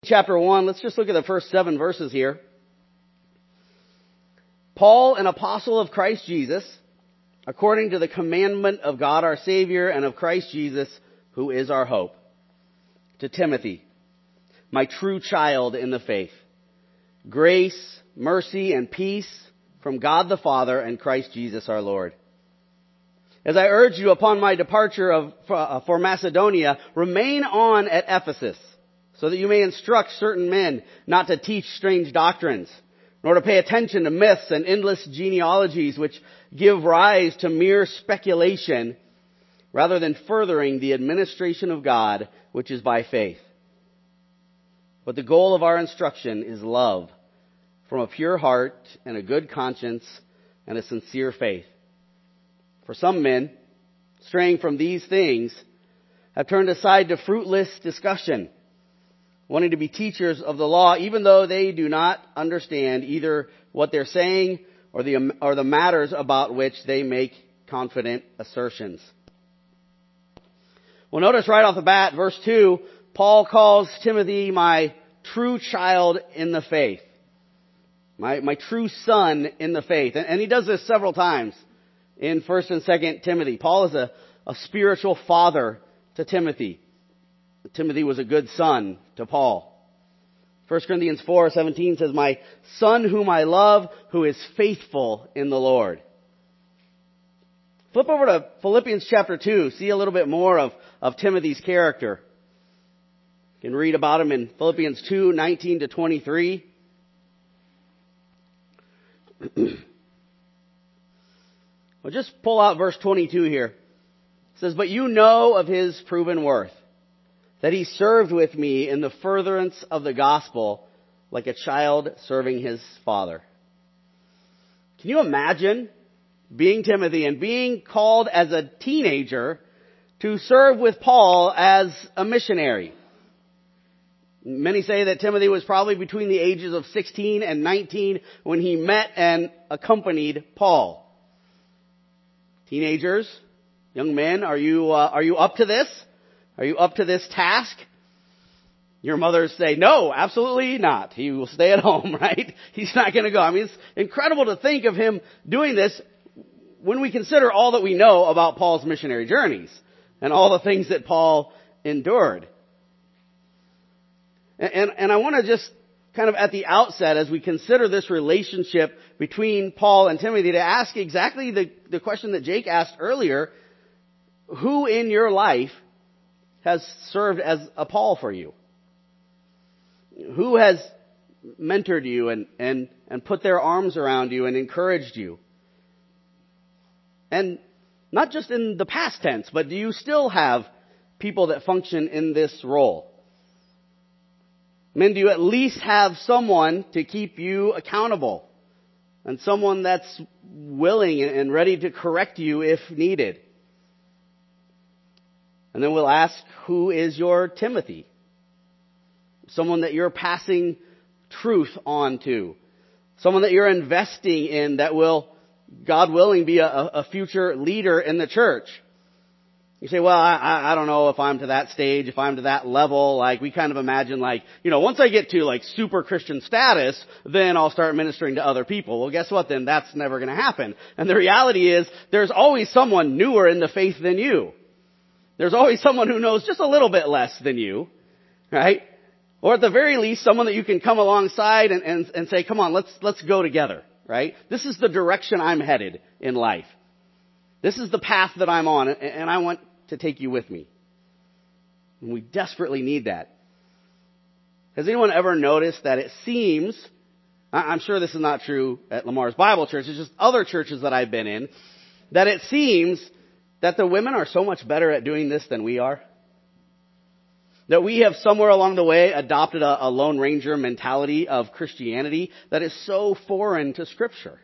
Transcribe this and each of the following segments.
Chapter 1, let's just look at the first 7 verses here. Paul, an apostle of Christ Jesus, according to the commandment of God our Savior and of Christ Jesus, who is our hope. To Timothy, my true child in the faith. Grace, mercy, and peace from God the Father and Christ Jesus our Lord. As I urge you upon my departure for Macedonia, remain on at Ephesus, so that you may instruct certain men not to teach strange doctrines, nor to pay attention to myths and endless genealogies which give rise to mere speculation, rather than furthering the administration of God, which is by faith. But the goal of our instruction is love, from a pure heart and a good conscience and a sincere faith. For some men, straying from these things, have turned aside to fruitless discussion, wanting to be teachers of the law, even though they do not understand either what they're saying or the matters about which they make confident assertions. Well, notice right off the bat, verse 2, Paul calls Timothy my true child in the faith. My true son in the faith. And he does this several times in 1st and 2nd Timothy. Paul is a spiritual father to Timothy. Timothy was a good son to Paul. 1 Corinthians 4:17 says, my son whom I love, who is faithful in the Lord. Flip over to Philippians chapter 2. See a little bit more of Timothy's character. You can read about him in Philippians 2:19 to 23. Well, just pull out verse 22 here. It says, but you know of his proven worth, that he served with me in the furtherance of the gospel like a child serving his father. Can you imagine being Timothy and being called as a teenager to serve with Paul as a missionary? Many say that Timothy was probably between the ages of 16 and 19 when he met and accompanied Paul. Teenagers, young men, are you up to this? Are you up to this task? Your mothers say, no, absolutely not. He will stay at home, right? He's not going to go. I mean, it's incredible to think of him doing this when we consider all that we know about Paul's missionary journeys and all the things that Paul endured. And I want to just kind of at the outset, as we consider this relationship between Paul and Timothy, to ask exactly the question that Jake asked earlier. Who in your life has served as a Paul for you? Who has mentored you and put their arms around you and encouraged you? And not just in the past tense, but do you still have people that function in this role? Men, do you at least have someone to keep you accountable? And someone that's willing and ready to correct you if needed? And then we'll ask, who is your Timothy? Someone that you're passing truth on to. Someone that you're investing in that will, God willing, be a future leader in the church. You say, well, I don't know if I'm to that stage, if I'm to that level. Like, we kind of imagine once I get to super Christian status, then I'll start ministering to other people. Well, guess what then? That's never going to happen. And the reality is, there's always someone newer in the faith than you. There's always someone who knows just a little bit less than you, right? Or at the very least, someone that you can come alongside and say, come on, let's go together, right? This is the direction I'm headed in life. This is the path that I'm on, and I want to take you with me. And we desperately need that. Has anyone ever noticed that it seems, I'm sure this is not true at Lamar's Bible Church, it's just other churches that I've been in, that it seems that the women are so much better at doing this than we are? That we have somewhere along the way adopted a Lone Ranger mentality of Christianity that is so foreign to Scripture.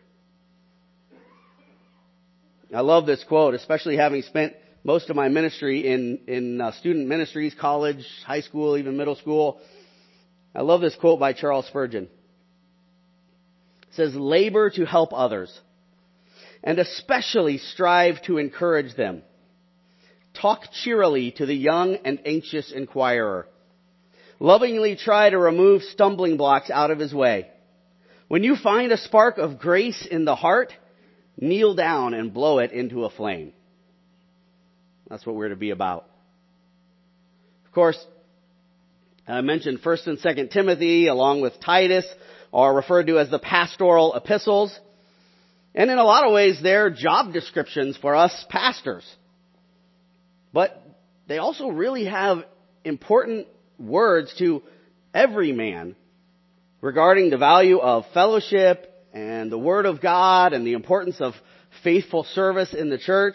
I love this quote, especially having spent most of my ministry in student ministries, college, high school, even middle school. I love this quote by Charles Spurgeon. It says, labor to help others, and especially strive to encourage them. Talk cheerily to the young and anxious inquirer. lovingly try to remove stumbling blocks out of his way. When you find a spark of grace in the heart, kneel down and blow it into a flame. That's what we're to be about. Of course, I mentioned 1st and 2nd Timothy, along with Titus, are referred to as the pastoral epistles. And in a lot of ways, they're job descriptions for us pastors. But they also really have important words to every man regarding the value of fellowship and the Word of God and the importance of faithful service in the church.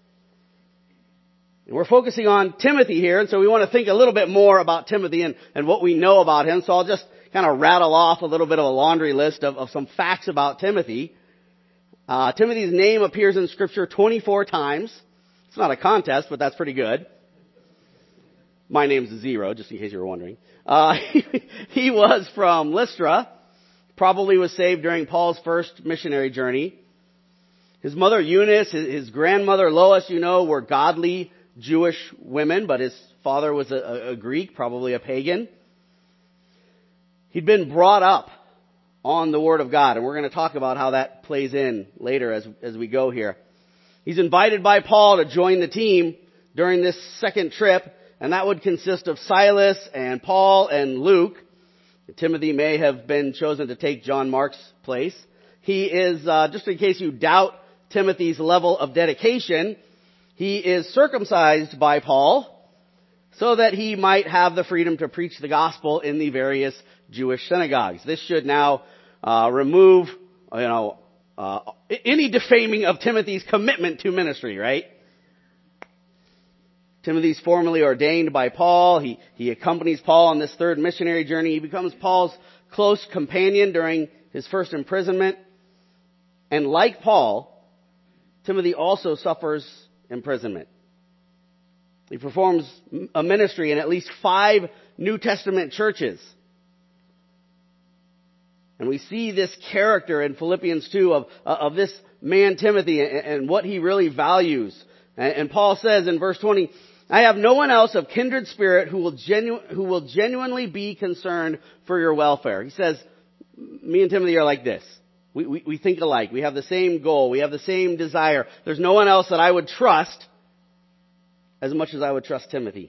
We're focusing on Timothy here, and so we want to think a little bit more about Timothy and what we know about him. So I'll just kind of rattle off a little bit of a laundry list of some facts about Timothy. Timothy's name appears in Scripture 24 times. It's not a contest, but that's pretty good. My name's 0, just in case you were wondering. He was from Lystra, probably was saved during Paul's first missionary journey. His mother Eunice, his grandmother Lois, were godly Jewish women, but his father was a Greek, probably a pagan. He'd been brought up on the Word of God, and we're going to talk about how that plays in later as we go here. He's invited by Paul to join the team during this second trip, and that would consist of Silas and Paul and Luke. Timothy may have been chosen to take John Mark's place. He is, just in case you doubt Timothy's level of dedication, he is circumcised by Paul so that he might have the freedom to preach the gospel in the various Jewish synagogues. This should now remove, any defaming of Timothy's commitment to ministry, right? Timothy's formally ordained by Paul. He accompanies Paul on this third missionary journey. He becomes Paul's close companion during his first imprisonment. And like Paul, Timothy also suffers imprisonment. He performs a ministry in at least 5 New Testament churches. And we see this character in Philippians 2 of this man Timothy and what he really values. And Paul says in verse 20, I have no one else of kindred spirit who will genuinely be concerned for your welfare. He says, me and Timothy are like this. We think alike. We have the same goal. We have the same desire. There's no one else that I would trust as much as I would trust Timothy.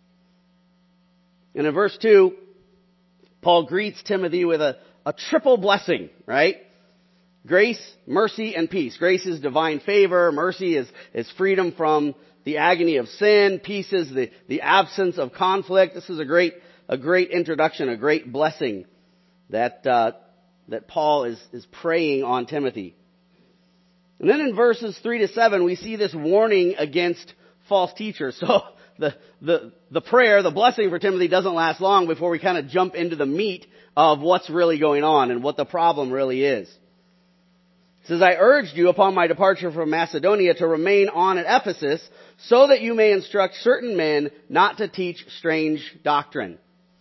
And in verse 2, Paul greets Timothy with a triple blessing, right? Grace, mercy, and peace. Grace is divine favor. Mercy is freedom from the agony of sin. Peace is the absence of conflict. This is a great introduction, a great blessing that Paul is praying on Timothy. And then in verses 3 to 7, we see this warning against false teachers. So the prayer, the blessing for Timothy doesn't last long before we kind of jump into the meat of what's really going on and what the problem really is. It says, I urged you upon my departure from Macedonia to remain on at Ephesus so that you may instruct certain men not to teach strange doctrine.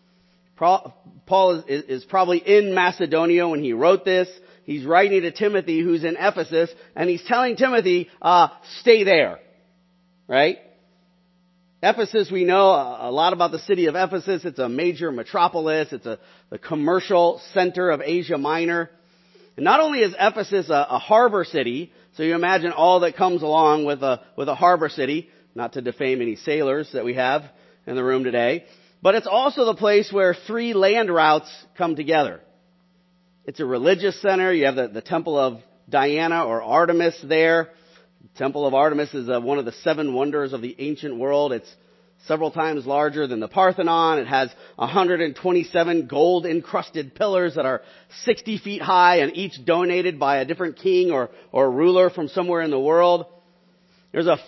Paul is probably in Macedonia when he wrote this. He's writing to Timothy who's in Ephesus, and he's telling Timothy, stay there. Right? Ephesus, we know a lot about the city of Ephesus. It's a major metropolis. It's the commercial center of Asia Minor. And not only is Ephesus a harbor city, so you imagine all that comes along with a harbor city, not to defame any sailors that we have in the room today, but it's also the place where 3 land routes come together. It's a religious center. You have the Temple of Diana or Artemis there. The Temple of Artemis is one of the 7 wonders of the ancient world. It's several times larger than the Parthenon. It has 127 gold-encrusted pillars that are 60 feet high and each donated by a different king or ruler from somewhere in the world. There's a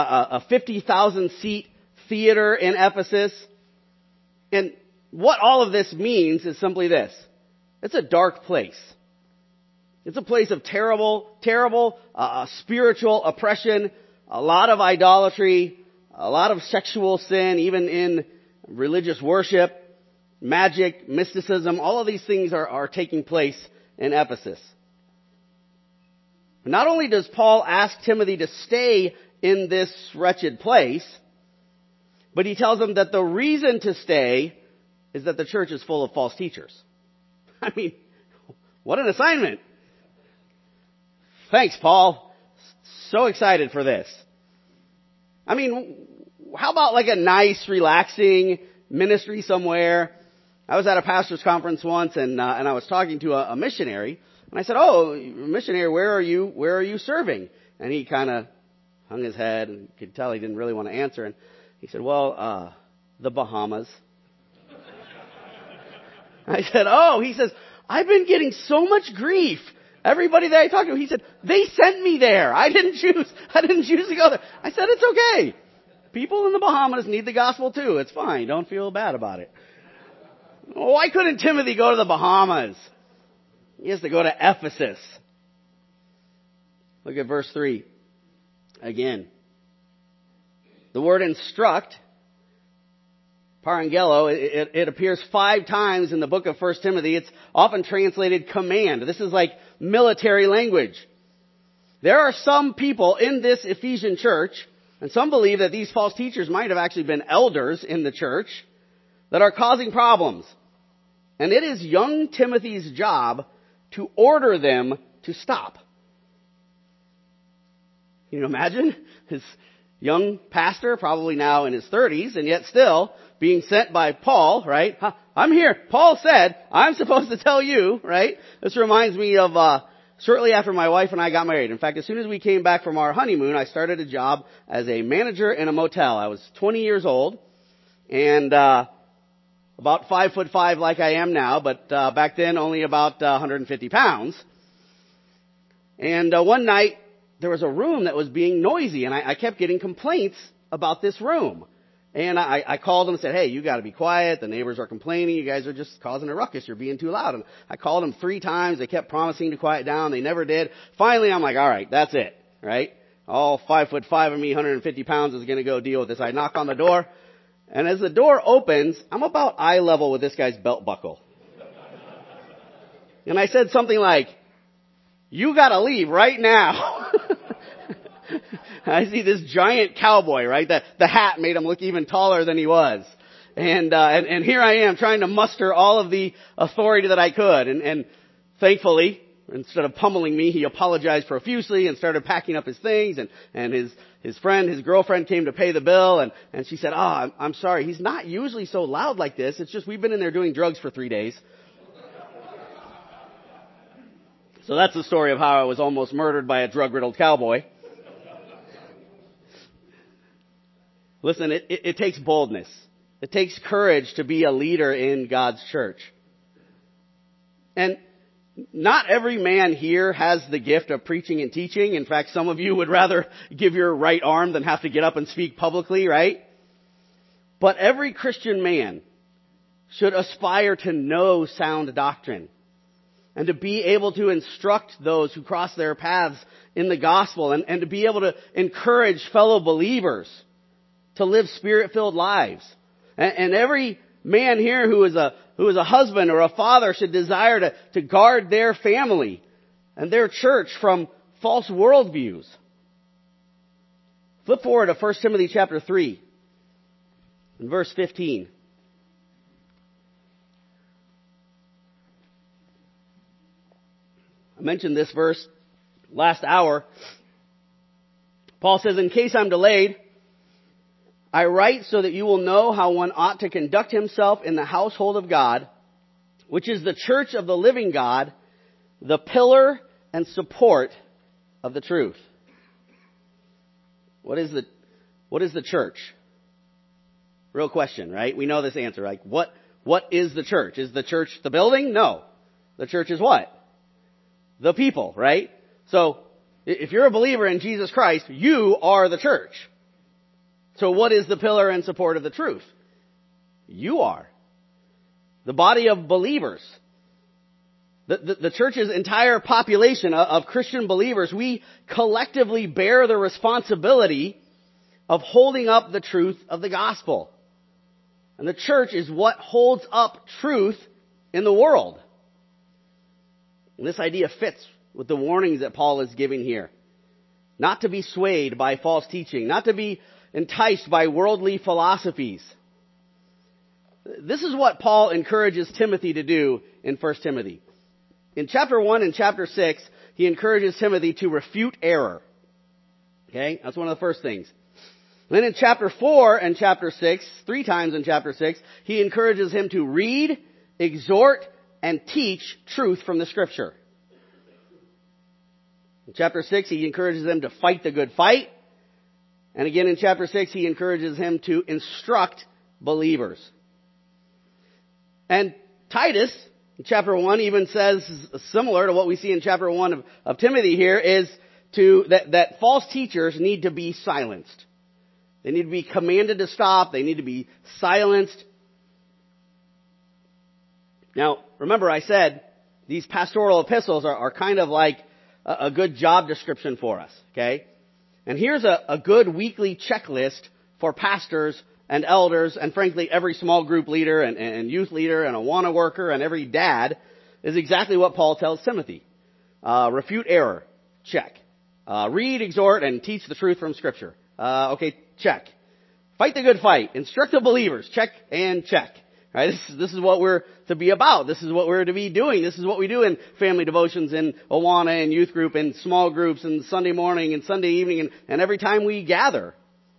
50,000-seat theater in Ephesus. And what all of this means is simply this. It's a dark place. It's a place of terrible spiritual oppression, a lot of idolatry, a lot of sexual sin, even in religious worship, magic, mysticism. All of these things are taking place in Ephesus. Not only does Paul ask Timothy to stay in this wretched place, but he tells him that the reason to stay is that the church is full of false teachers. I mean, what an assignment. Thanks, Paul. So excited for this. I mean, how about like a nice, relaxing ministry somewhere? I was at a pastor's conference once, and I was talking to a missionary, and I said, "Oh, missionary, where are you serving?" And he kind of hung his head, and could tell he didn't really want to answer. And he said, "Well, the Bahamas." I said, "Oh," he says, "I've been getting so much grief. Everybody that I talked to," he said, "they sent me there. I didn't choose to go there." I said, "It's okay. People in the Bahamas need the gospel too. It's fine. Don't feel bad about it." Why couldn't Timothy go to the Bahamas? He has to go to Ephesus. Look at verse 3 again. The word instruct, parangelo, it appears 5 times in the book of 1 Timothy. It's often translated command. This is like military language. There are some people in this Ephesian church, and some believe that these false teachers might have actually been elders in the church, that are causing problems. And it is young Timothy's job to order them to stop. Can you imagine? His young pastor, probably now in his 30s, and yet still being sent by Paul, right? I'm here. Paul said, I'm supposed to tell you, right? This reminds me of shortly after my wife and I got married. In fact, as soon as we came back from our honeymoon, I started a job as a manager in a motel. I was 20 years old, and about 5'5" like I am now, but back then only about 150 pounds. And one night, there was a room that was being noisy, and I kept getting complaints about this room. And I called them and said, "Hey, you got to be quiet. The neighbors are complaining. You guys are just causing a ruckus. You're being too loud." And I called them 3 times. They kept promising to quiet down. They never did. Finally, I'm like, all right, that's it, right? All 5'5" of me, 150 pounds is going to go deal with this. I knock on the door, and as the door opens, I'm about eye level with this guy's belt buckle. And I said something like, "You got to leave right now." I see this giant cowboy, right? The hat made him look even taller than he was. And here I am trying to muster all of the authority that I could. And thankfully, instead of pummeling me, he apologized profusely and started packing up his things. And his girlfriend came to pay the bill. And she said, I'm sorry. He's not usually so loud like this. It's just we've been in there doing drugs for 3 days. So that's the story of how I was almost murdered by a drug-riddled cowboy. Listen, it takes boldness. It takes courage to be a leader in God's church. And not every man here has the gift of preaching and teaching. In fact, some of you would rather give your right arm than have to get up and speak publicly, right? But every Christian man should aspire to know sound doctrine and to be able to instruct those who cross their paths in the gospel and to be able to encourage fellow believers to live Spirit-filled lives. And every man here who is a husband or a father should desire to guard their family and their church from false worldviews. Flip forward to 1 Timothy chapter 3 and verse 15. I mentioned this verse last hour. Paul says, "In case I'm delayed, I write so that you will know how one ought to conduct himself in the household of God, which is the church of the living God, the pillar and support of the truth." What is the church? Real question, right? We know this answer. Like, what is the church? Is the church the building? No. The church is what? The people, right? So, if you're a believer in Jesus Christ, you are the church. So what is the pillar and support of the truth? You are. The body of believers. The church's entire population of Christian believers, we collectively bear the responsibility of holding up the truth of the gospel. And the church is what holds up truth in the world. And this idea fits with the warnings that Paul is giving here. Not to be swayed by false teaching, not to be enticed by worldly philosophies. this is what Paul encourages Timothy to do in 1 Timothy. In chapter 1 and chapter 6, he encourages Timothy to refute error. Okay? That's one of the first things. Then in chapter 4 and chapter 6, 3 times in chapter 6, he encourages him to read, exhort, and teach truth from the Scripture. In chapter 6, he encourages them to fight the good fight. And again in chapter 6, he encourages him to instruct believers. And Titus, in chapter 1, even says, similar to what we see in chapter 1 of Timothy here, is that false teachers need to be silenced. They need to be commanded to stop. They need to be silenced. Now, remember I said these pastoral epistles are kind of like a good job description for us, okay? And here's a good weekly checklist for pastors and elders and frankly every small group leader and youth leader and Awana worker and every dad is exactly what Paul tells Timothy. Refute error. Check. Read, exhort, and teach the truth from Scripture. Okay, check. Fight the good fight. Instruct the believers. Check and check. Right? This is what we're to be about. This is what we're to be doing. This is what we do in family devotions, in Awana, and youth group, and small groups, and Sunday morning, and Sunday evening, and every time we gather.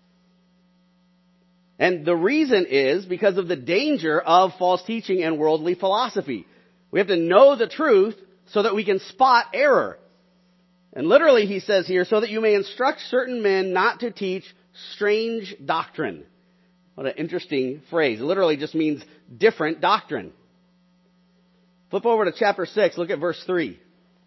And the reason is because of the danger of false teaching and worldly philosophy. We have to know the truth so that we can spot error. And literally he says here, so that you may instruct certain men not to teach strange doctrine. What an interesting phrase. It literally just means different doctrine. Flip over to chapter 6, look at verse 3.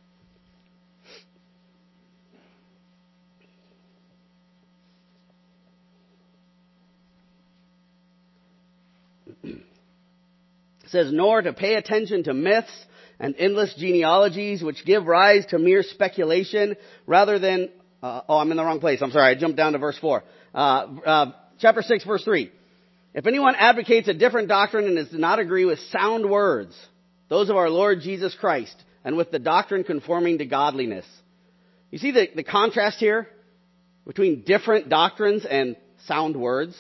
It says, nor to pay attention to myths and endless genealogies which give rise to mere speculation rather than, I'm in the wrong place. I'm sorry. I jumped down to verse 4. Chapter 6, verse 3. If anyone advocates a different doctrine and does not agree with sound words, those of our Lord Jesus Christ, and with the doctrine conforming to godliness. You see the contrast here between different doctrines and sound words?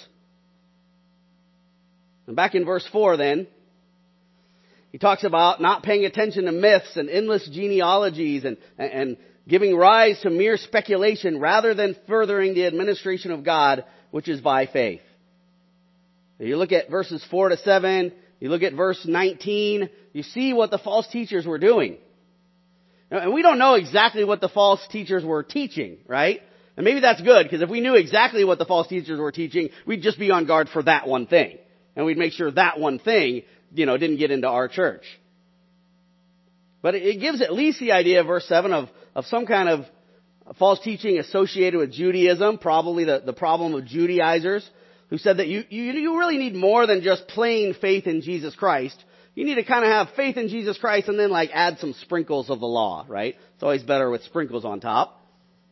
And back in verse 4 then, he talks about not paying attention to myths and endless genealogies and giving rise to mere speculation rather than furthering the administration of God, which is by faith. You look at verses 4 to 7, you look at verse 19, you see what the false teachers were doing. And we don't know exactly what the false teachers were teaching, right? And maybe that's good, because if we knew exactly what the false teachers were teaching, we'd just be on guard for that one thing. And we'd make sure that one thing, didn't get into our church. But it gives at least the idea, verse 7, of some kind of false teaching associated with Judaism, probably the problem of Judaizers, who said that you really need more than just plain faith in Jesus Christ. You need to kind of have faith in Jesus Christ and then add some sprinkles of the law, right? It's always better with sprinkles on top.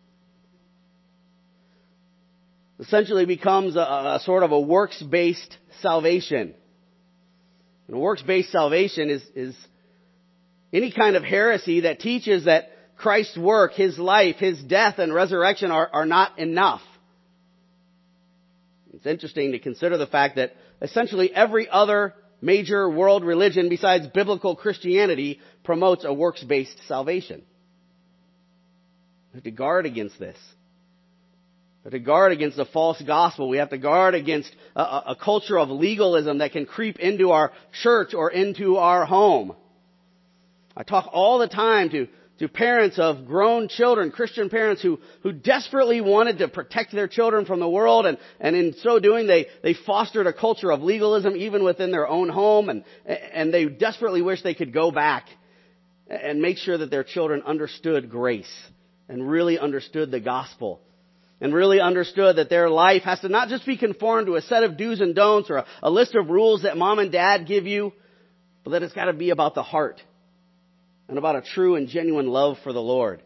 Essentially becomes a sort of a works-based salvation. And a works-based salvation is any kind of heresy that teaches that Christ's work, His life, His death and resurrection are not enough. It's interesting to consider the fact that essentially every other major world religion besides biblical Christianity promotes a works-based salvation. We have to guard against this. We have to guard against a false gospel. We have to guard against a culture of legalism that can creep into our church or into our home. I talk all the time to parents of grown children, Christian parents who desperately wanted to protect their children from the world, and in so doing they fostered a culture of legalism even within their own home, and they desperately wish they could go back and make sure that their children understood grace and really understood the gospel and really understood that their life has to not just be conformed to a set of do's and don'ts or a list of rules that mom and dad give you, but that it's got to be about the heart and about a true and genuine love for the Lord.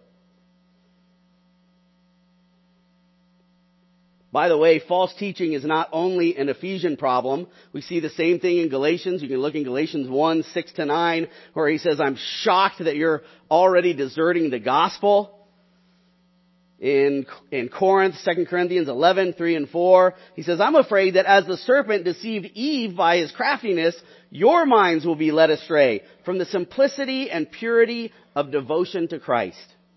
By the way, false teaching is not only an Ephesian problem. We see the same thing in Galatians. You can look in Galatians 1, 6 to 9, where he says, I'm shocked that you're already deserting the gospel. in Corinth, 2 Corinthians 11, 3 and 4. He says, I'm afraid that as the serpent deceived Eve by his craftiness, your minds will be led astray from the simplicity and purity of devotion to Christ.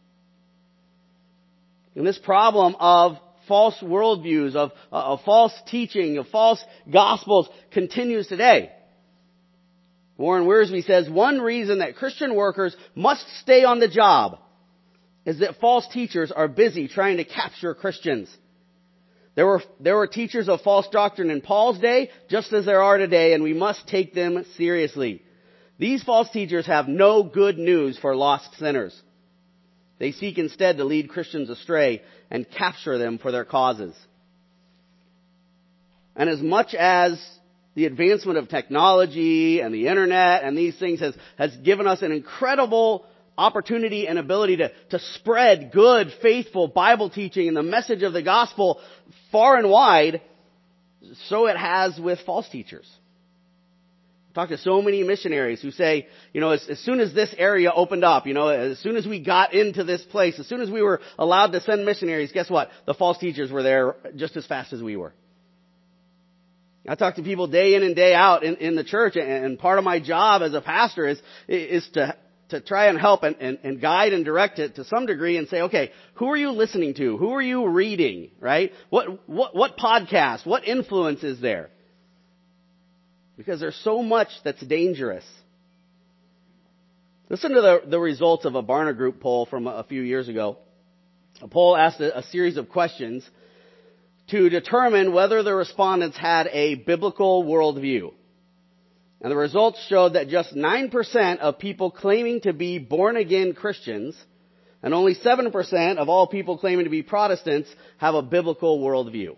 And this problem of false worldviews, of false teaching, of false gospels continues today. Warren Wiersbe says, one reason that Christian workers must stay on the job is that false teachers are busy trying to capture Christians. There were teachers of false doctrine in Paul's day, just as there are today, and we must take them seriously. These false teachers have no good news for lost sinners. They seek instead to lead Christians astray and capture them for their causes. And as much as the advancement of technology and the internet and these things has given us an incredible opportunity and ability to spread good, faithful Bible teaching and the message of the gospel far and wide, so it has with false teachers. I talk to so many missionaries who say, as soon as this area opened up, as soon as we got into this place, as soon as we were allowed to send missionaries, guess what? The false teachers were there just as fast as we were. I talk to people day in and day out in the church, and part of my job as a pastor is to try and help and guide and direct it to some degree and say, okay, who are you listening to? Who are you reading, right? What podcast? What influence is there? Because there's so much that's dangerous. Listen to the results of a Barna Group poll from a few years ago. A poll asked a series of questions to determine whether the respondents had a biblical worldview. And the results showed that just 9% of people claiming to be born-again Christians and only 7% of all people claiming to be Protestants have a biblical worldview.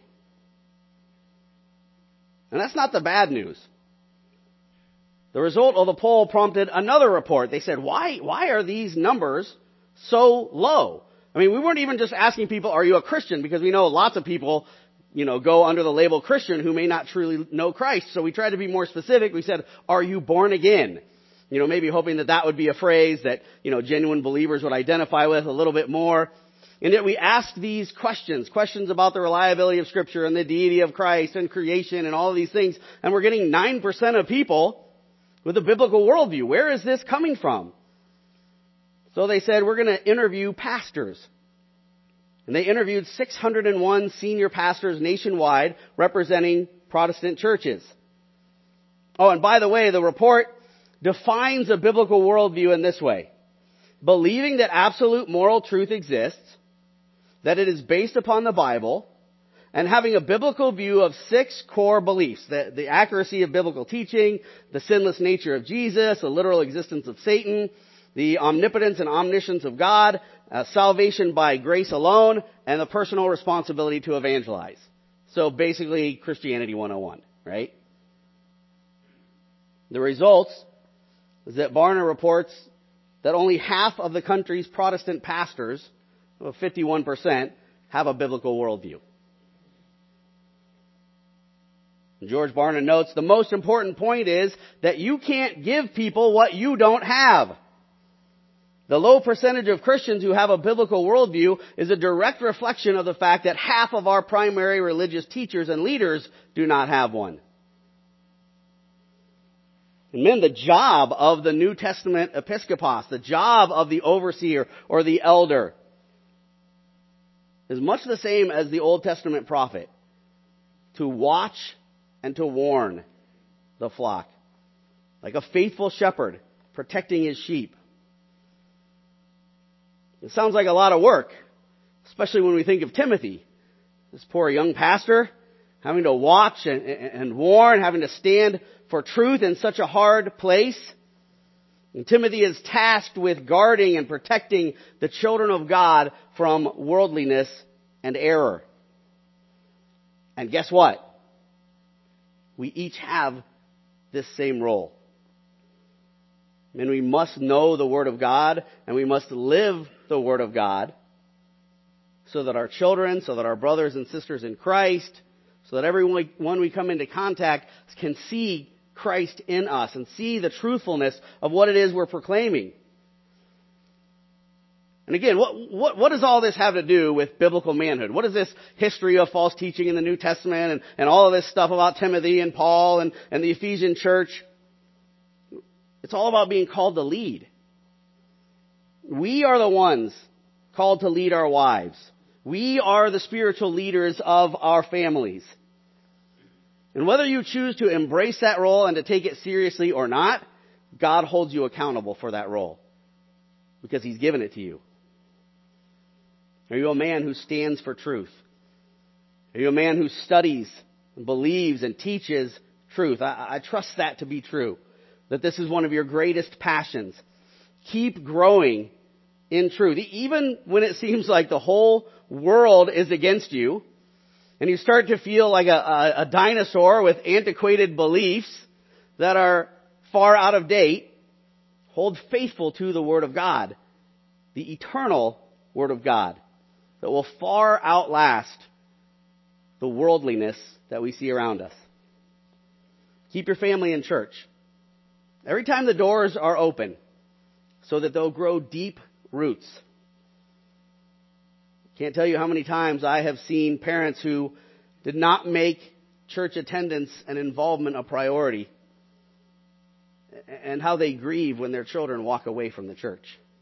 And that's not the bad news. The result of the poll prompted another report. They said, why are these numbers so low? I mean, we weren't even just asking people, are you a Christian? Because we know lots of people, go under the label Christian who may not truly know Christ. So we tried to be more specific. We said, are you born again? Maybe hoping that would be a phrase that, genuine believers would identify with a little bit more. And yet we asked these questions about the reliability of Scripture and the deity of Christ and creation and all of these things. And we're getting 9% of people with a biblical worldview. Where is this coming from? So they said, we're going to interview pastors. And they interviewed 601 senior pastors nationwide representing Protestant churches. Oh, and by the way, the report defines a biblical worldview in this way. Believing that absolute moral truth exists, that it is based upon the Bible, and having a biblical view of 6 core beliefs: the accuracy of biblical teaching, the sinless nature of Jesus, the literal existence of Satan, the omnipotence and omniscience of God, salvation by grace alone, and the personal responsibility to evangelize. So basically, Christianity 101, right? The results is that Barna reports that only half of the country's Protestant pastors, 51%, have a biblical worldview. George Barna notes, the most important point is that you can't give people what you don't have. The low percentage of Christians who have a biblical worldview is a direct reflection of the fact that half of our primary religious teachers and leaders do not have one. And men, the job of the New Testament episkopos, the job of the overseer or the elder, is much the same as the Old Testament prophet: to watch and to warn the flock, like a faithful shepherd protecting his sheep. It sounds like a lot of work, especially when we think of Timothy, this poor young pastor, having to watch and warn, having to stand for truth in such a hard place. And Timothy is tasked with guarding and protecting the children of God from worldliness and error. And guess what? We each have this same role. And we must know the Word of God, and we must live the Word of God, so that our children, so that our brothers and sisters in Christ, so that everyone we come into contact can see Christ in us and see the truthfulness of what it is we're proclaiming. And again, what does all this have to do with biblical manhood? What is this history of false teaching in the New Testament and all of this stuff about Timothy and Paul and the Ephesian church? It's all about being called to lead. We are the ones called to lead our wives. We are the spiritual leaders of our families. And whether you choose to embrace that role and to take it seriously or not, God holds you accountable for that role because He's given it to you. Are you a man who stands for truth? Are you a man who studies and believes and teaches truth? I trust that to be true, that this is one of your greatest passions. Keep growing in truth. Even when it seems like the whole world is against you and you start to feel like a dinosaur with antiquated beliefs that are far out of date, hold faithful to the Word of God, the eternal Word of God that will far outlast the worldliness that we see around us. Keep your family in church. Every time the doors are open, so that they'll grow deep roots. Can't tell you how many times I have seen parents who did not make church attendance and involvement a priority, and how they grieve when their children walk away from the church.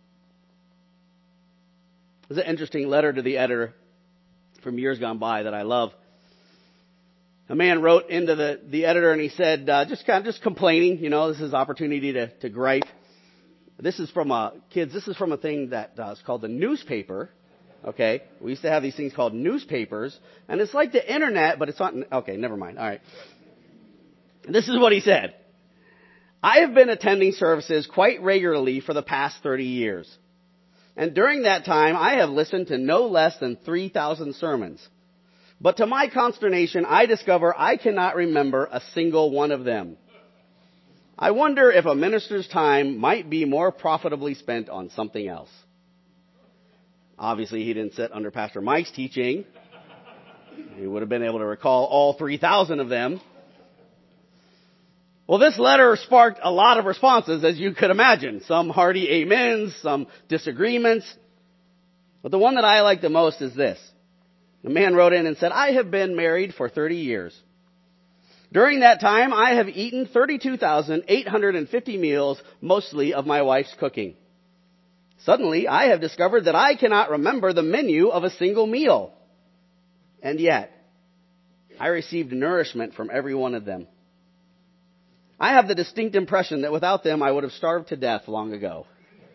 There's an interesting letter to the editor from years gone by that I love. A man wrote into the editor and he said, just complaining, this is opportunity to gripe. This is from kids. This is from a thing that is called the newspaper. Okay, we used to have these things called newspapers, and it's like the internet, but it's not. Okay, never mind. All right. This is what he said. I have been attending services quite regularly for the past 30 years. And during that time, I have listened to no less than 3,000 sermons. But to my consternation, I discover I cannot remember a single one of them. I wonder if a minister's time might be more profitably spent on something else. Obviously, he didn't sit under Pastor Mike's teaching. He would have been able to recall all 3,000 of them. Well, this letter sparked a lot of responses, as you could imagine. Some hearty amens, some disagreements. But the one that I like the most is this. The man wrote in and said, I have been married for 30 years. During that time, I have eaten 32,850 meals, mostly of my wife's cooking. Suddenly, I have discovered that I cannot remember the menu of a single meal. And yet, I received nourishment from every one of them. I have the distinct impression that without them, I would have starved to death long ago.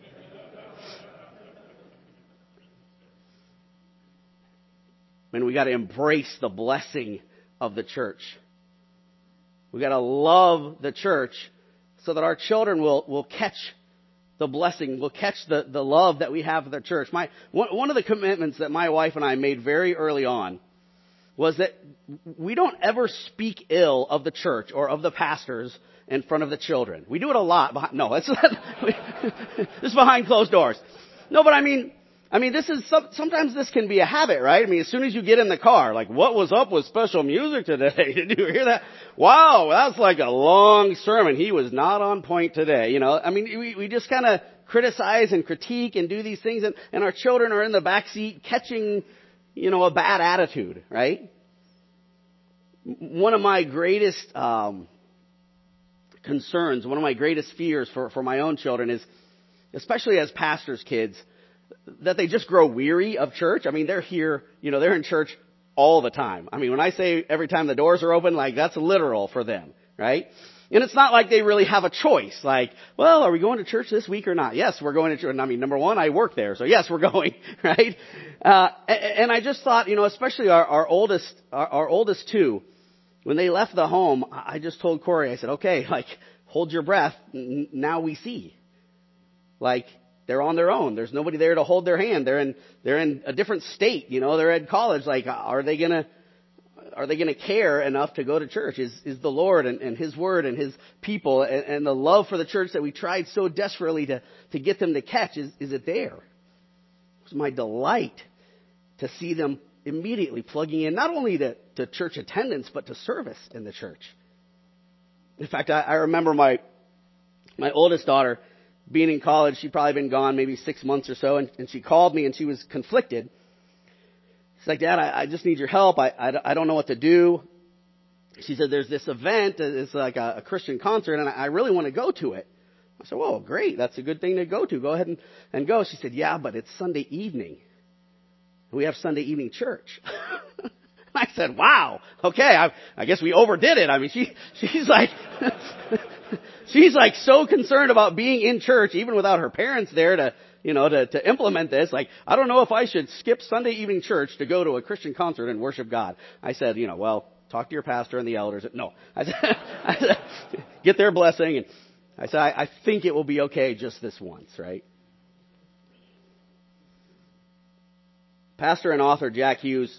And we got to embrace the blessing of the church. We got to love the church so that our children will catch the blessing, will catch the love that we have for the church. One of the commitments that my wife and I made very early on was that we don't ever speak ill of the church or of the pastors in front of the children. We do it a lot. This is behind closed doors. No, but I mean, this is sometimes this can be a habit, right? I mean, as soon as you get in the car, like, what was up with special music today? Did you hear that? Wow, that's like a long sermon. He was not on point today. We just kind of criticize and critique and do these things, and our children are in the back seat catching, a bad attitude, right? One of my greatest concerns, one of my greatest fears for my own children is, especially as pastors' kids, that they just grow weary of church. I mean, they're here, they're in church all the time. I mean, when I say every time the doors are open, like, that's literal for them, right? And it's not like they really have a choice. Like, well, are we going to church this week or not? Yes, we're going to church. I mean, number one, I work there, so yes, we're going, right? And I just thought, especially our oldest two, when they left the home, I just told Corey, I said, okay, like, hold your breath. Now we see. Like, they're on their own. There's nobody there to hold their hand. They're in a different state. They're at college. Like, are they gonna care enough to go to church? Is the Lord and His Word and His people and the love for the church that we tried so desperately to get them to catch, is it there? It was my delight to see them immediately plugging in, not only to church attendance, but to service in the church. In fact, I remember my oldest daughter, being in college. She'd probably been gone maybe 6 months or so, and she called me and she was conflicted. She's like, Dad, I just need your help. I don't know what to do. She said, there's this event, it's like a Christian concert, and I really want to go to it. I said, well, great, that's a good thing to go to. Go ahead and go. She said, yeah, but it's Sunday evening. We have Sunday evening church. I said, wow, okay, I guess we overdid it. I mean, she's like, she's like so concerned about being in church, even without her parents there to implement this. Like, I don't know if I should skip Sunday evening church to go to a Christian concert and worship God. I said, well, talk to your pastor and the elders. No, I said get their blessing. And I said, I think it will be okay just this once, right? Pastor and author Jack Hughes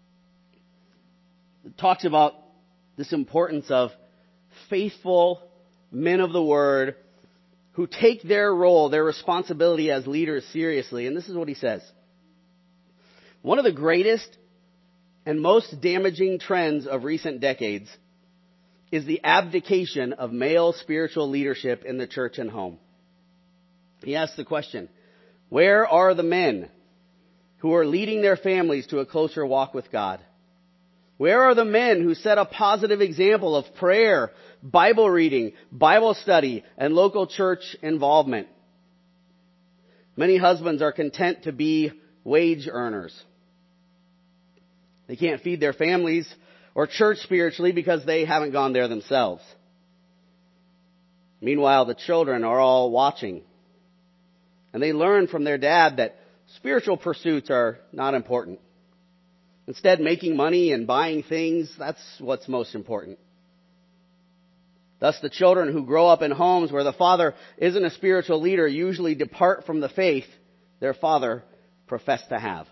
talks about this importance of faithful men of the Word who take their role, their responsibility as leaders seriously. And this is what he says. One of the greatest and most damaging trends of recent decades is the abdication of male spiritual leadership in the church and home. He asks the question, where are the men who are leading their families to a closer walk with God? Where are the men who set a positive example of prayer, Bible reading, Bible study, and local church involvement? Many husbands are content to be wage earners. They can't feed their families or church spiritually because they haven't gone there themselves. Meanwhile, the children are all watching. And they learn from their dad that spiritual pursuits are not important. Instead, making money and buying things, that's what's most important. Thus, the children who grow up in homes where the father isn't a spiritual leader usually depart from the faith their father professed to have.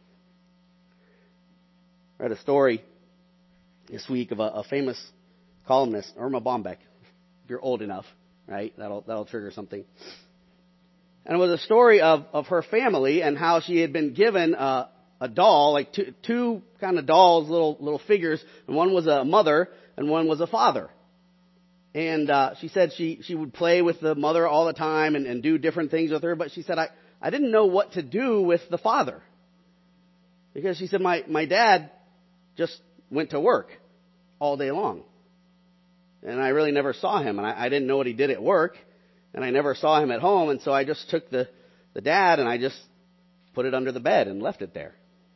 I read a story this week of a famous columnist, Irma Bombeck. If you're old enough, right? That'll trigger something. And it was a story of her family and how she had been given a doll, like two kind of dolls, little figures, and one was a mother and one was a father. And she said she would play with the mother all the time and do different things with her, but she said, I didn't know what to do with the father. Because she said, my dad just went to work all day long. And I really never saw him, and I didn't know what he did at work, and I never saw him at home, and so I just took the dad and I just put it under the bed and left it there.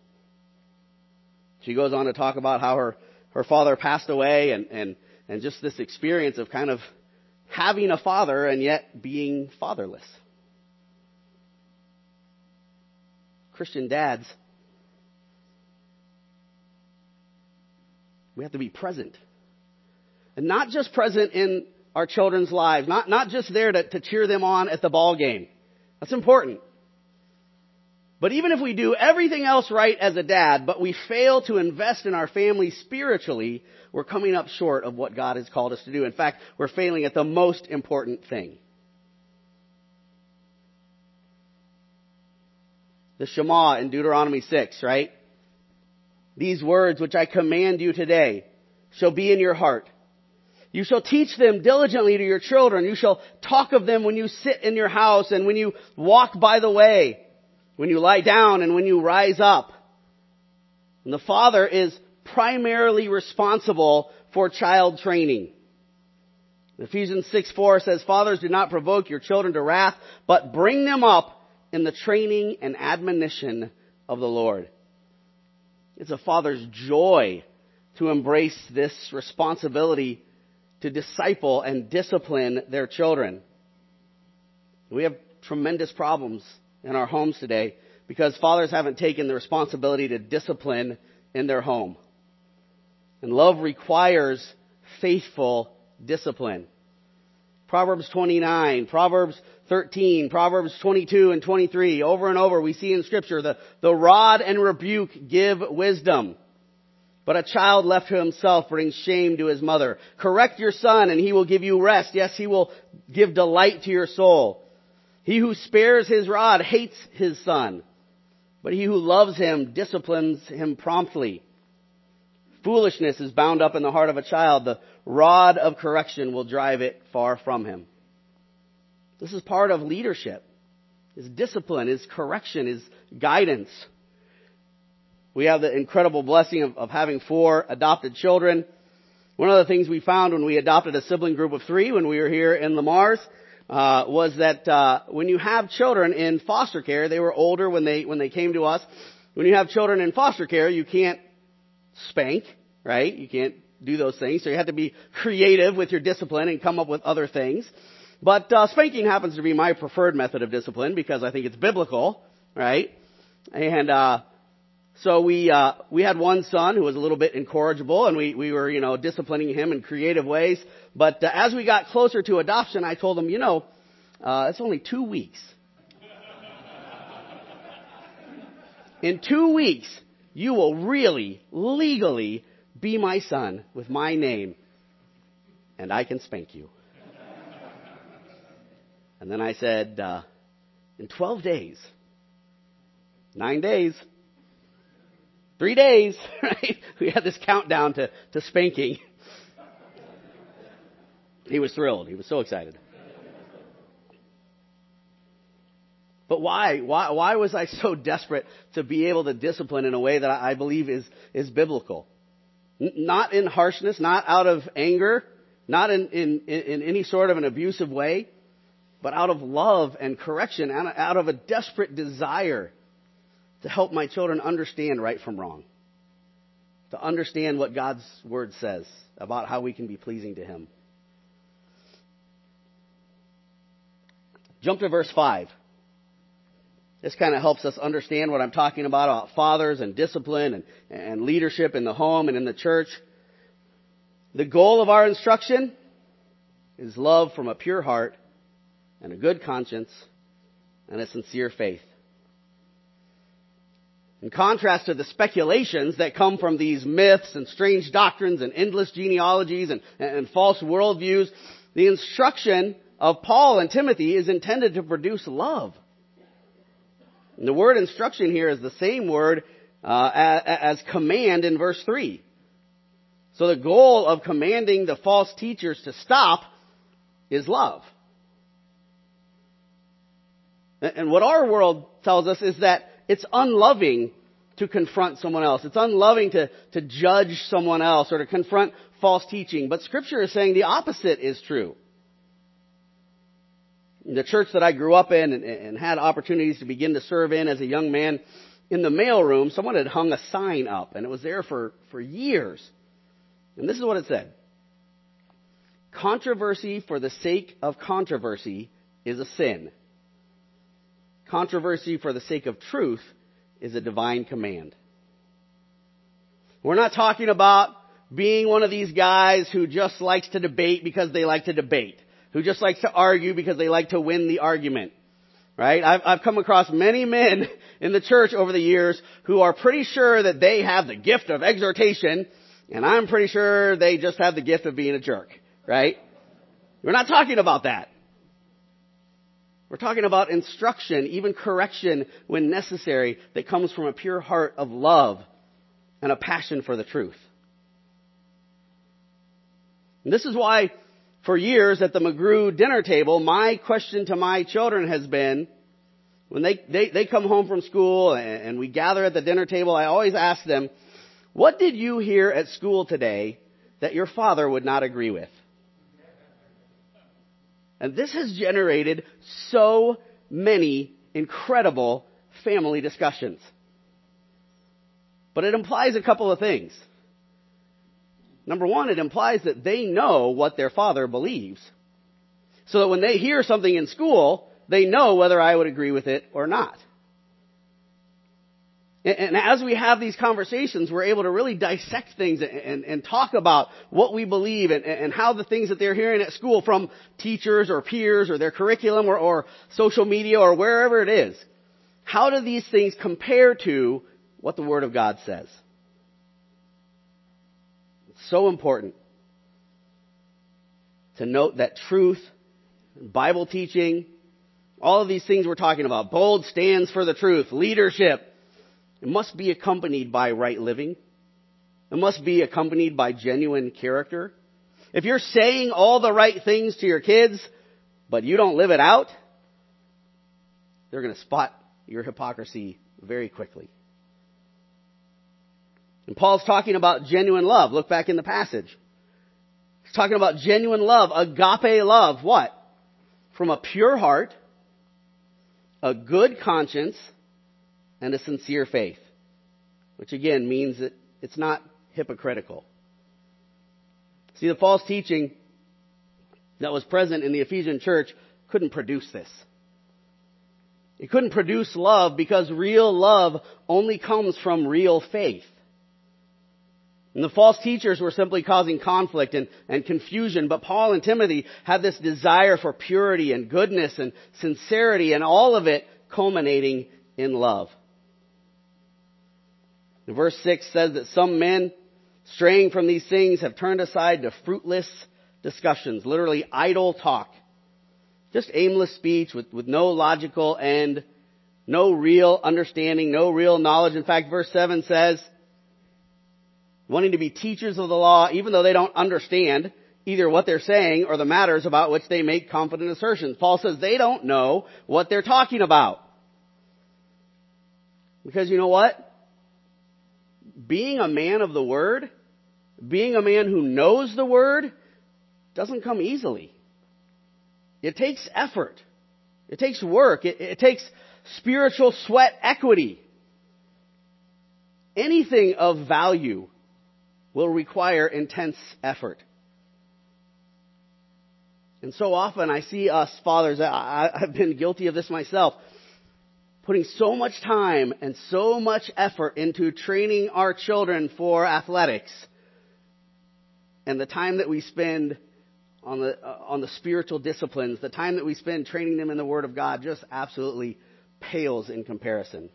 She goes on to talk about how her father passed away and just this experience of kind of having a father and yet being fatherless. Christian dads, we have to be present. And not just present in our children's lives, not just there to cheer them on at the ball game. That's important. But even if we do everything else right as a dad, but we fail to invest in our family spiritually, we're coming up short of what God has called us to do. In fact, we're failing at the most important thing. The Shema in Deuteronomy 6, right? These words which I command you today shall be in your heart. You shall teach them diligently to your children. You shall talk of them when you sit in your house and when you walk by the way, when you lie down and when you rise up. And the father is primarily responsible for child training. Ephesians 6:4 says, fathers, do not provoke your children to wrath, but bring them up in the training and admonition of the Lord. It's a father's joy to embrace this responsibility to disciple and discipline their children. We have tremendous problems in our homes today because fathers haven't taken the responsibility to discipline in their home. And love requires faithful discipline. Proverbs 29, Proverbs 13, Proverbs 22 and 23, over and over we see in Scripture the rod and rebuke give wisdom. But a child left to himself brings shame to his mother. Correct your son and he will give you rest. Yes, he will give delight to your soul. He who spares his rod hates his son, but he who loves him disciplines him promptly. Foolishness is bound up in the heart of a child. The rod of correction will drive it far from him. This is part of leadership. Is discipline, is correction, is guidance. We have the incredible blessing of having 4 adopted children. One of the things we found when we adopted a sibling group of 3 when we were here in Lamars was that when you have children in foster care, they were older when they came to us. When you have children in foster care, you can't spank, right? You can't do those things. So you have to be creative with your discipline and come up with other things. But spanking happens to be my preferred method of discipline because I think it's biblical, right? And so we had one son who was a little bit incorrigible, and we were disciplining him in creative ways. But as we got closer to adoption, I told him, it's only 2 weeks. In 2 weeks, you will really, legally be my son with my name, and I can spank you. And then I said, in 12 days, 9 days, 3 days, right? We had this countdown to spanking. He was thrilled. He was so excited. But why? Why was I so desperate to be able to discipline in a way that I believe is biblical? Not in harshness, not out of anger, not in any sort of an abusive way, but out of love and correction, and out of a desperate desire to help my children understand right from wrong, to understand what God's Word says about how we can be pleasing to Him. Jump to verse 5. This kind of helps us understand what I'm talking about fathers and discipline and leadership in the home and in the church. The goal of our instruction is love from a pure heart and a good conscience and a sincere faith. In contrast to the speculations that come from these myths and strange doctrines and endless genealogies and false worldviews, the instruction of Paul and Timothy is intended to produce love. And the word instruction here is the same word as command in verse 3. So the goal of commanding the false teachers to stop is love. And what our world tells us is that it's unloving to confront someone else. It's unloving to judge someone else or to confront false teaching. But Scripture is saying the opposite is true. In the church that I grew up in and had opportunities to begin to serve in as a young man, in the mailroom, someone had hung a sign up, and it was there for years. And this is what it said. Controversy for the sake of controversy is a sin. Controversy for the sake of truth is a divine command. We're not talking about being one of these guys who just likes to debate because they like to debate, who just likes to argue because they like to win the argument, right? I've come across many men in the church over the years who are pretty sure that they have the gift of exhortation, and I'm pretty sure they just have the gift of being a jerk, right? We're not talking about that. We're talking about instruction, even correction when necessary, that comes from a pure heart of love and a passion for the truth. And this is why, for years at the McGrew dinner table, my question to my children has been, when they come home from school and we gather at the dinner table, I always ask them, what did you hear at school today that your father would not agree with? And this has generated so many incredible family discussions. But it implies a couple of things. Number one, it implies that they know what their father believes. So that when they hear something in school, they know whether I would agree with it or not. And as we have these conversations, we're able to really dissect things and talk about what we believe and how the things that they're hearing at school from teachers or peers or their curriculum or social media or wherever it is. How do these things compare to what the Word of God says? It's so important to note that truth, Bible teaching, all of these things we're talking about, bold stands for the truth, leadership, it must be accompanied by right living. It must be accompanied by genuine character. If you're saying all the right things to your kids, but you don't live it out, they're going to spot your hypocrisy very quickly. And Paul's talking about genuine love. Look back in the passage. He's talking about genuine love, agape love. What? From a pure heart, a good conscience, and a sincere faith. Which again means that it's not hypocritical. See, the false teaching that was present in the Ephesian church couldn't produce this. It couldn't produce love because real love only comes from real faith. And the false teachers were simply causing conflict and confusion, but Paul and Timothy had this desire for purity and goodness and sincerity, and all of it culminating in love. And verse 6 says that some men, straying from these things, have turned aside to fruitless discussions, literally idle talk. Just aimless speech with no logical end, no real understanding, no real knowledge. In fact, verse 7 says, wanting to be teachers of the law, even though they don't understand either what they're saying or the matters about which they make confident assertions. Paul says they don't know what they're talking about. Because you know what? Being a man of the Word, being a man who knows the Word, doesn't come easily. It takes effort. It takes work. It takes spiritual sweat equity. Anything of value will require intense effort. And so often I see us fathers, I've been guilty of this myself, putting so much time and so much effort into training our children for athletics. And the time that we spend on the spiritual disciplines, the time that we spend training them in the Word of God just absolutely pales in comparison.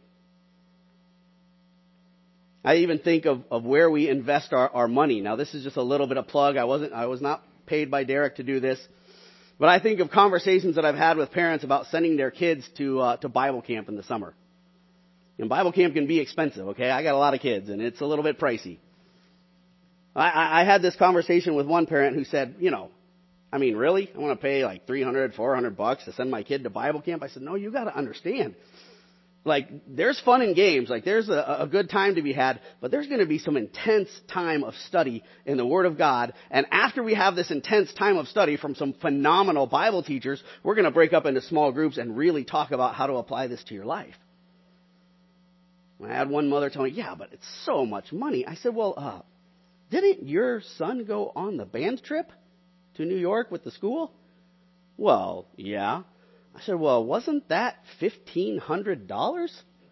I even think of where we invest our money. Now, this is just a little bit of plug. I was not paid by Derek to do this. But I think of conversations that I've had with parents about sending their kids to Bible camp in the summer. And Bible camp can be expensive, okay? I got a lot of kids, and it's a little bit pricey. I had this conversation with one parent who said, really? I want to pay like $300, $400 to send my kid to Bible camp? I said, no, you got to understand. Like, there's fun in games. Like, there's a good time to be had. But there's going to be some intense time of study in the Word of God. And after we have this intense time of study from some phenomenal Bible teachers, we're going to break up into small groups and really talk about how to apply this to your life. I had one mother tell me, yeah, but it's so much money. I said, well, didn't your son go on the band trip to New York with the school? Well, yeah. I said, well, wasn't that $1,500?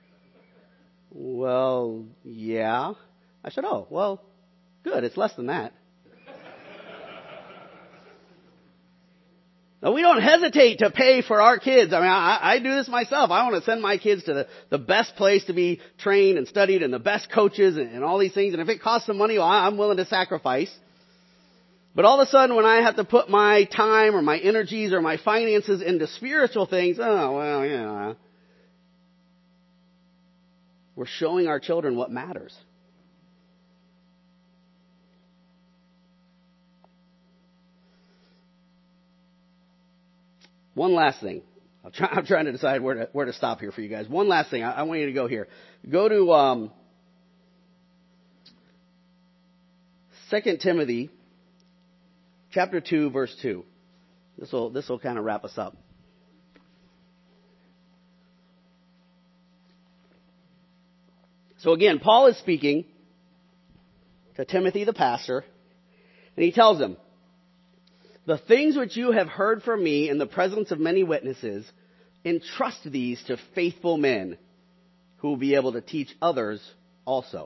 Well, yeah. I said, oh, well, good. It's less than that. Now, we don't hesitate to pay for our kids. I mean, I do this myself. I want to send my kids to the best place to be trained and studied and the best coaches and all these things. And if it costs some money, well, I'm willing to sacrifice. But all of a sudden, when I have to put my time or my energies or my finances into spiritual things, we're showing our children what matters. One last thing. I'm trying to decide where to stop here for you guys. One last thing. I want you to go here. Go to 2 Timothy chapter 2, verse 2. This will kind of wrap us up. So again, Paul is speaking to Timothy the pastor, and he tells him, the things which you have heard from me in the presence of many witnesses, entrust these to faithful men who will be able to teach others also.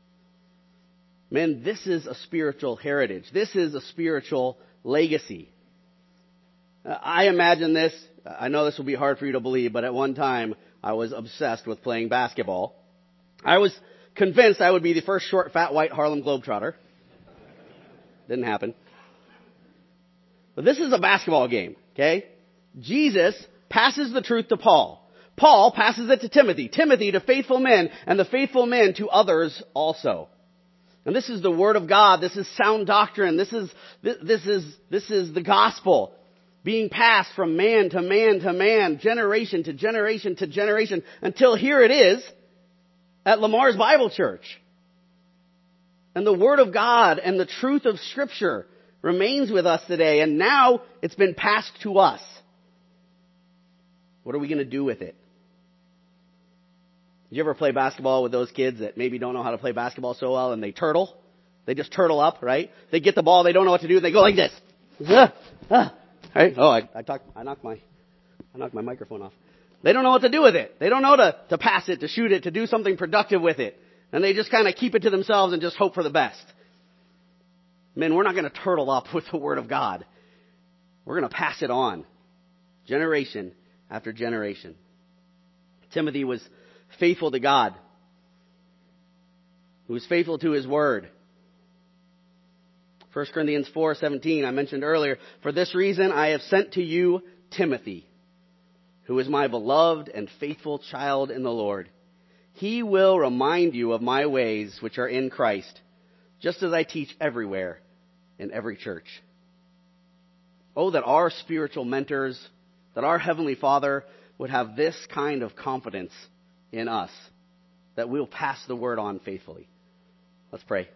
Men, this is a spiritual heritage. This is a spiritual legacy. I imagine this. I know this will be hard for you to believe, but at one time I was obsessed with playing basketball. I was convinced I would be the first short, fat, white Harlem Globetrotter. Didn't happen. But this is a basketball game, okay? Jesus passes the truth to Paul. Paul passes it to Timothy. Timothy to faithful men, and the faithful men to others also. And this is the Word of God. This is sound doctrine. This is the gospel being passed from man to man to man, generation to generation to generation, until here it is at Lamar's Bible Church. And the Word of God and the truth of Scripture remains with us today, and now it's been passed to us. What are we going to do with it? Did you ever play basketball with those kids that maybe don't know how to play basketball so well and they turtle? They just turtle up, right? They get the ball, they don't know what to do, and they go like this. Right? Oh, I knocked my microphone off. They don't know what to do with it. They don't know to pass it, to shoot it, to do something productive with it. And they just kind of keep it to themselves and just hope for the best. Men, we're not going to turtle up with the Word of God. We're going to pass it on, generation after generation. Timothy was faithful to God. He was faithful to his Word. 1 Corinthians 4:17, I mentioned earlier, for this reason I have sent to you Timothy, who is my beloved and faithful child in the Lord. He will remind you of my ways which are in Christ, just as I teach everywhere in every church. Oh, that our spiritual mentors, that our Heavenly Father would have this kind of confidence in us, that we'll pass the word on faithfully. Let's pray.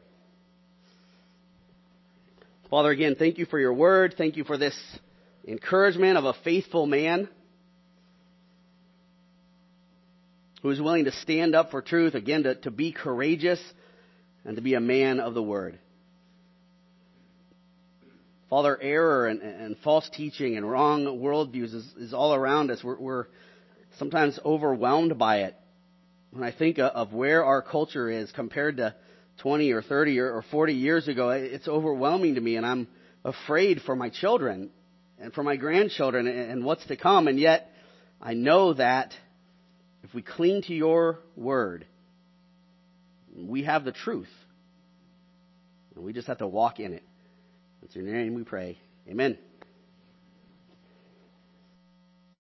Father, again, thank you for your word. Thank you for this encouragement of a faithful man who is willing to stand up for truth, again, to be courageous and to be a man of the word. Father, error and false teaching and wrong worldviews is all around us. We're sometimes overwhelmed by it. When I think of where our culture is compared to 20 or 30 or 40 years ago, it's overwhelming to me, and I'm afraid for my children and for my grandchildren and what's to come. And yet, I know that if we cling to your word, we have the truth. And we just have to walk in it. It's in your name we pray. Amen.